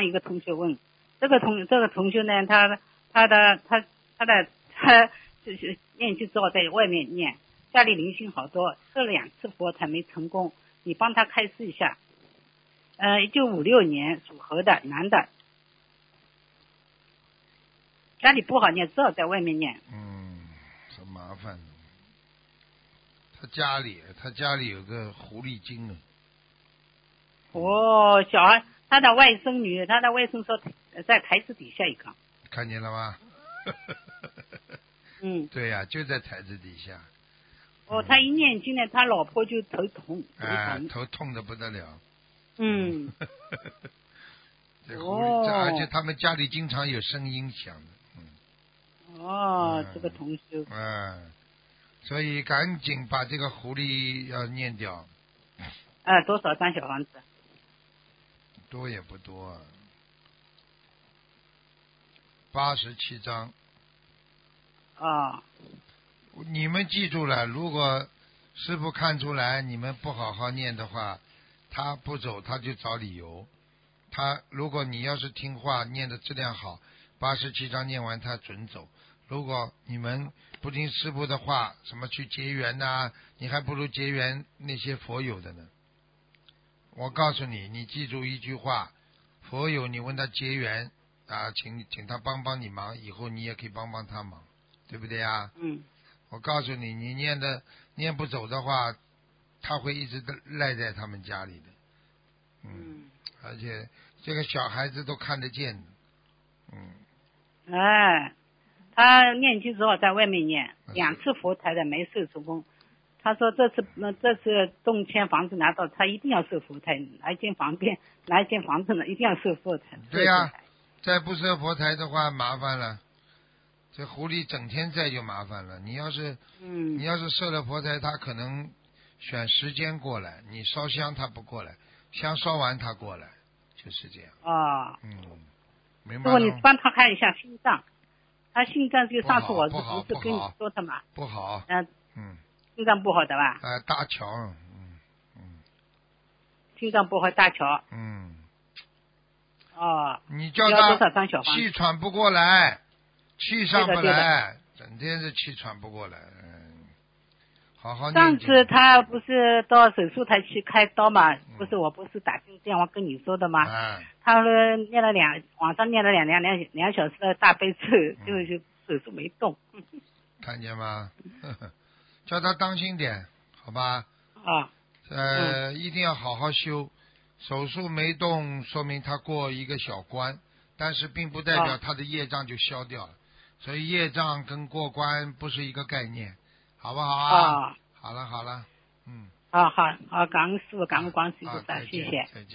帮一个同学问，这个同学呢，他就是念经之后在外面念，家里灵性好多，设了2次佛才没成功，你帮他开示一下。1956年属猴的男的，家里不好念，只好在外面念。 很麻烦。他家里有个狐狸精呢。 小孩，他的外甥女，他的外甥说在台子底下一个。 看见了吗？对呀，就在台子底下。 他一念经呢，他老婆就头痛。 头痛的不得了。这狐狸，而且他们家里经常有声音响的。 这个同修。 所以赶紧把这个狐狸要念掉。 多少张小房子？ 多也不多，87张。你们记住了，如果师父看出来你们不好好念的话，他不走他就找理由。如果你要是听话，念的质量好，87章念完他准走。如果你们不听师父的话，什么去结缘你还不如结缘那些佛友的呢。我告诉你，你记住一句话，佛友你问他结缘请他帮帮你忙，以后你也可以帮帮他忙，对不对呀？我告诉你，你念不走的话，他会一直赖在他们家里的。而且这个小孩子都看得见的。 他念经之后在外面念2次佛台的没受成功。他说这次动迁房子拿到，他一定要设佛台，拿一间房子呢，一定要设佛台。 对呀，再不设佛台的话麻烦了，这狐狸整天在就麻烦了。你要是设了佛台，他可能选时间过来，你烧香他不过来，香烧完他过来，就是这样。明白了。 如果你帮他看一下心脏，他心脏就上次我不是跟你说的嘛。 不好。 心脏不好的吧？ 大桥。 心脏不好，大桥。 你叫他气喘不过来，气上不来，整天是气喘不过来。好好念经。 上次他不是到手术台去开刀嘛？我不是打电话跟你说的吗？他念了晚上念了2小时的大悲咒，就手术没动。 看见吗？叫他当心点，好吧？一定要好好修。手术没动，说明他过一个小关，但是并不代表他的业障就消掉了。所以业障跟过关不是一个概念，好不好啊？好了。 好，感恩师父，感恩观世音菩萨，谢谢。